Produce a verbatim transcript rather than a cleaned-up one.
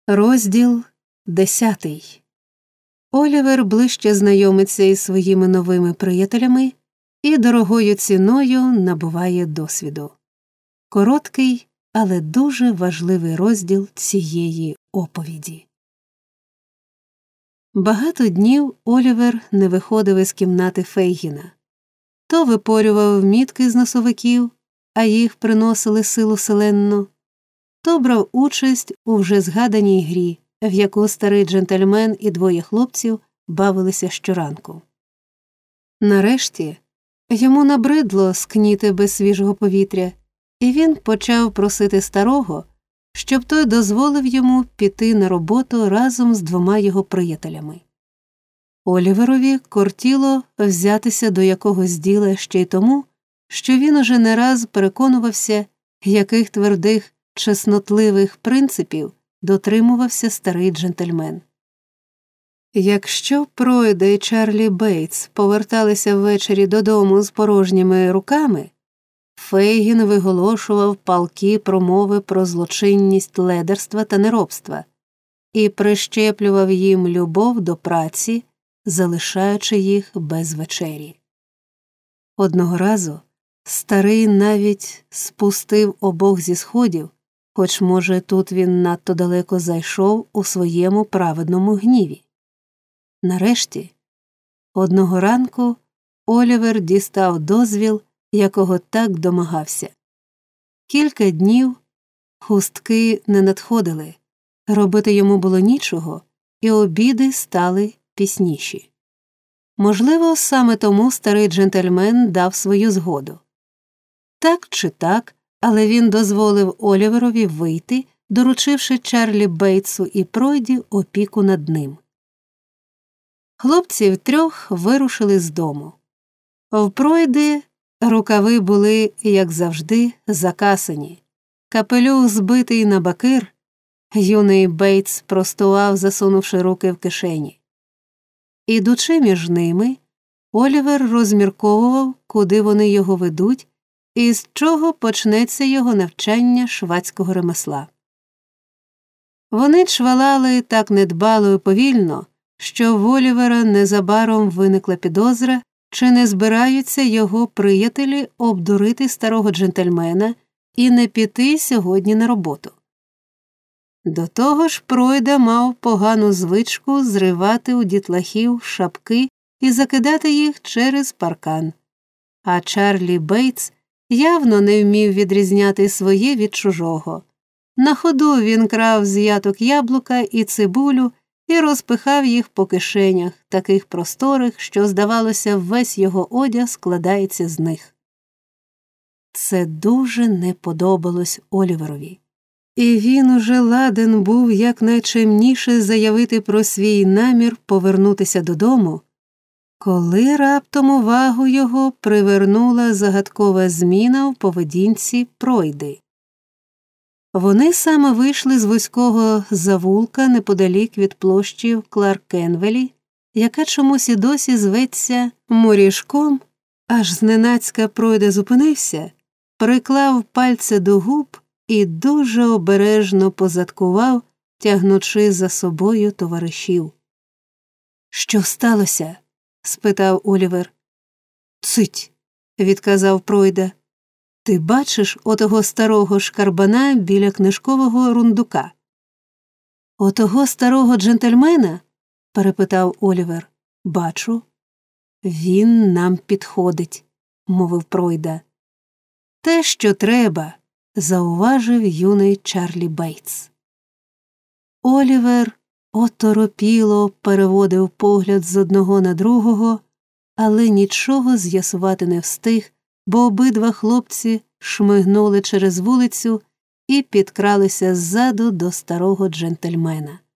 Розділ десятий. Олівер ближче знайомиться із своїми новими приятелями і дорогою ціною набуває досвіду. Короткий, але дуже важливий розділ цієї оповіді. Багато днів Олівер не виходив із кімнати Фейгіна. То випорював мітки з носовиків, а їх приносили силу селенну, то брав участь у вже згаданій грі, в яку старий джентльмен і двоє хлопців бавилися щоранку. Нарешті йому набридло скніти без свіжого повітря, і він почав просити старого, щоб той дозволив йому піти на роботу разом з двома його приятелями. Оліверові кортіло взятися до якогось діла ще й тому, що він уже не раз переконувався, яких твердих, чеснотливих принципів дотримувався старий джентльмен. Якщо Пройда і Чарлі Бейтс поверталися ввечері додому з порожніми руками, Фейгін виголошував палкі промови про злочинність ледерства та неробства і прищеплював їм любов до праці, залишаючи їх без вечері. Одного разу старий навіть спустив обох зі сходів, хоч, може, тут він надто далеко зайшов у своєму праведному гніві. Нарешті, одного ранку Олівер дістав дозвіл, якого так домагався. Кілька днів хустки не надходили, робити йому було нічого, і обіди стали пісніші. Можливо, саме тому старий джентльмен дав свою згоду. Так чи так, але він дозволив Оліверові вийти, доручивши Чарлі Бейтсу і Пройді опіку над ним. Хлопці втрьох вирушили з дому. В Пройди рукави були, як завжди, закасані. Капелюх збитий на бакир, юний Бейтс простував, засунувши руки в кишені. Ідучи між ними, Олівер розмірковував, куди вони його ведуть, і з чого почнеться його навчання швацького ремесла. Вони чвалали так недбало і повільно, що в Олівера незабаром виникла підозра, чи не збираються його приятелі обдурити старого джентльмена і не піти сьогодні на роботу. До того ж, Пройда мав погану звичку зривати у дітлахів шапки і закидати їх через паркан, а Чарлі Бейтс явно не вмів відрізняти своє від чужого. На ходу він крав з яток яблука і цибулю і розпихав їх по кишенях, таких просторих, що, здавалося, весь його одяг складається з них. Це дуже не подобалось Оліверові. І він уже ладен був якнайчемніше заявити про свій намір повернутися додому, коли раптом увагу його привернула загадкова зміна в поведінці Пройди. Вони саме вийшли з вузького завулка неподалік від площі в Кларкенвелі, яка чомусь і досі зветься Морішком, аж зненацька Пройда зупинився, приклав пальці до губ і дуже обережно позадкував, тягнучи за собою товаришів. «Що сталося?» – спитав Олівер. «Цить!» – відказав Пройда. «Ти бачиш отого старого шкарбана біля книжкового рундука?» «Отого старого джентльмена?» – перепитав Олівер. «Бачу». «Він нам підходить», – мовив Пройда. «Те, що треба», – зауважив юний Чарлі Бейтс. Олівер оторопіло переводив погляд з одного на другого, але нічого з'ясувати не встиг, бо обидва хлопці шмигнули через вулицю і підкралися ззаду до старого джентльмена.